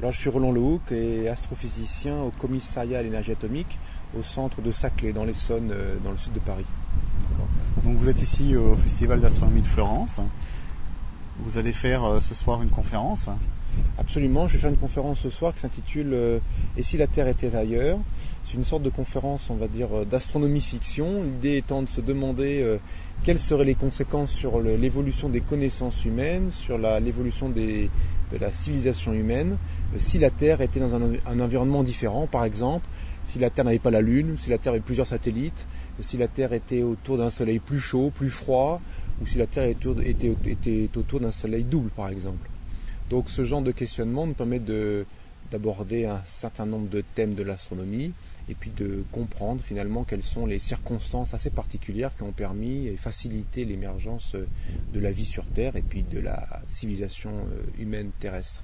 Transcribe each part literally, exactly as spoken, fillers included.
Alors je suis Roland Lehoucq et astrophysicien au commissariat à l'énergie atomique au centre de Saclay dans l'Essonne, dans le sud de Paris. Donc vous êtes ici au Festival d'astronomie de Florence. Vous allez faire euh, ce soir une conférence. Absolument, je vais faire une conférence ce soir qui s'intitule euh, « Et si la Terre était ailleurs ?» C'est une sorte de conférence, on va dire, d'astronomie fiction. L'idée étant de se demander euh, quelles seraient les conséquences sur le, l'évolution des connaissances humaines, sur la, l'évolution des, de la civilisation humaine, euh, si la Terre était dans un, un environnement différent, par exemple, si la Terre n'avait pas la Lune, si la Terre avait plusieurs satellites, si la Terre était autour d'un soleil plus chaud, plus froid, ou si la Terre était, était, était autour d'un soleil double, par exemple. Donc ce genre de questionnement nous permet de, d'aborder un certain nombre de thèmes de l'astronomie et puis de comprendre finalement quelles sont les circonstances assez particulières qui ont permis et facilité l'émergence de la vie sur Terre et puis de la civilisation humaine terrestre.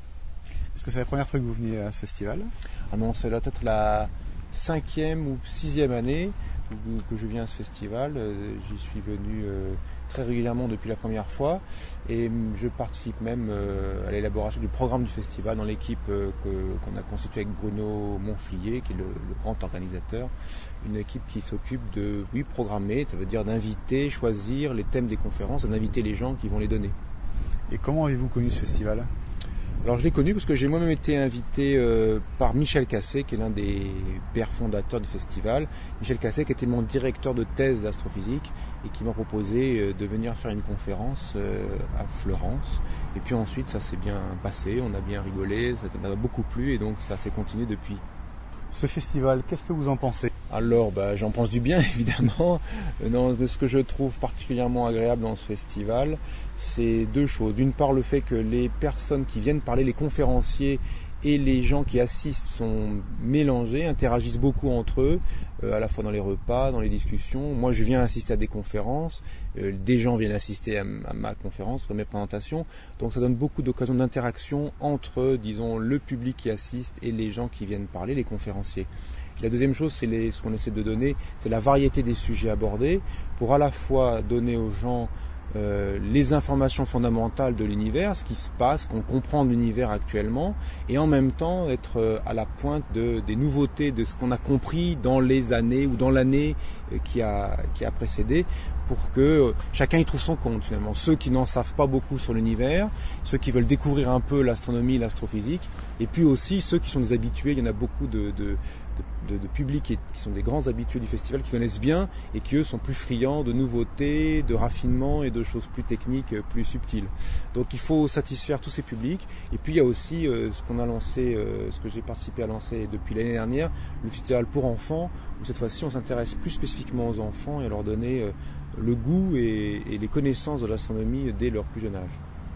Est-ce que c'est la première fois que vous venez à ce festival ? Ah non, c'est peut-être la cinquième ou sixième année que je viens à ce festival. J'y suis venu très régulièrement depuis la première fois et je participe même à l'élaboration du programme du festival dans l'équipe que, qu'on a constituée avec Bruno Monflier, qui est le, le grand organisateur. Une équipe qui s'occupe de, oui, programmer, ça veut dire d'inviter, choisir les thèmes des conférences et d'inviter les gens qui vont les donner. Et comment avez-vous connu ce festival ? Alors je l'ai connu parce que j'ai moi-même été invité euh, par Michel Cassé, qui est l'un des pères fondateurs du festival. Michel Cassé qui était mon directeur de thèse d'astrophysique et qui m'a proposé euh, de venir faire une conférence euh, à Florence. Et puis ensuite ça s'est bien passé, on a bien rigolé, ça m'a beaucoup plu et donc ça s'est continué depuis. Ce festival, qu'est-ce que vous en pensez ? Alors, bah, j'en pense du bien, évidemment. Non, ce que je trouve particulièrement agréable dans ce festival, c'est deux choses. D'une part, le fait que les personnes qui viennent parler, les conférenciers et les gens qui assistent sont mélangés, interagissent beaucoup entre eux, euh, à la fois dans les repas, dans les discussions. Moi, je viens assister à des conférences, euh, des gens viennent assister à, à ma conférence, à mes présentations. Donc, ça donne beaucoup d'occasions d'interaction entre, disons, le public qui assiste et les gens qui viennent parler, les conférenciers. La deuxième chose, c'est les, ce qu'on essaie de donner, c'est la variété des sujets abordés pour à la fois donner aux gens euh, les informations fondamentales de l'univers, ce qui se passe, qu'on comprend de l'univers actuellement, et en même temps être euh, à la pointe de, des nouveautés de ce qu'on a compris dans les années ou dans l'année euh, qui a, qui a précédé, pour que euh, chacun y trouve son compte finalement. Ceux qui n'en savent pas beaucoup sur l'univers, ceux qui veulent découvrir un peu l'astronomie, l'astrophysique, et puis aussi ceux qui sont des habitués. Il y en a beaucoup de, de De, de publics qui, qui sont des grands habitués du festival, qui connaissent bien et qui eux sont plus friands de nouveautés, de raffinements et de choses plus techniques, plus subtiles. Donc il faut satisfaire tous ces publics. Et puis il y a aussi euh, ce qu'on a lancé, euh, ce que j'ai participé à lancer depuis l'année dernière, le festival pour enfants, où cette fois-ci on s'intéresse plus spécifiquement aux enfants et à leur donner euh, le goût et, et les connaissances de l'astronomie dès leur plus jeune âge.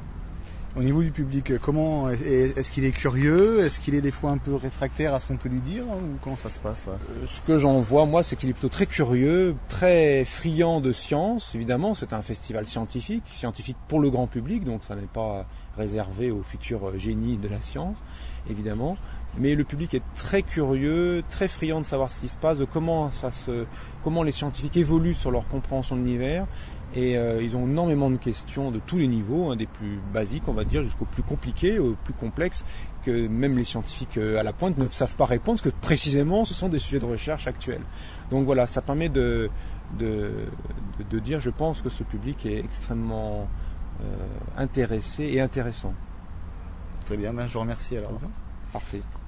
Au niveau du public, comment est-ce qu'il est curieux ? Est-ce qu'il est des fois un peu réfractaire à ce qu'on peut lui dire ? Ou comment ça se passe ? Ce que j'en vois, moi, c'est qu'il est plutôt très curieux, très friand de science. Évidemment, c'est un festival scientifique, scientifique pour le grand public, donc ça n'est pas réservé aux futurs génies de la science, évidemment. Mais le public est très curieux, très friand de savoir ce qui se passe, de comment ça se, comment les scientifiques évoluent sur leur compréhension de l'univers. Et euh, ils ont énormément de questions de tous les niveaux, hein, des plus basiques, on va dire, jusqu'aux plus compliqués, aux plus complexes, que même les scientifiques euh, à la pointe ne savent pas répondre, parce que précisément, ce sont des sujets de recherche actuels. Donc voilà, ça permet de, de, de, de dire, je pense que ce public est extrêmement euh, intéressé et intéressant. Très bien, ben je vous remercie alors. Parfait.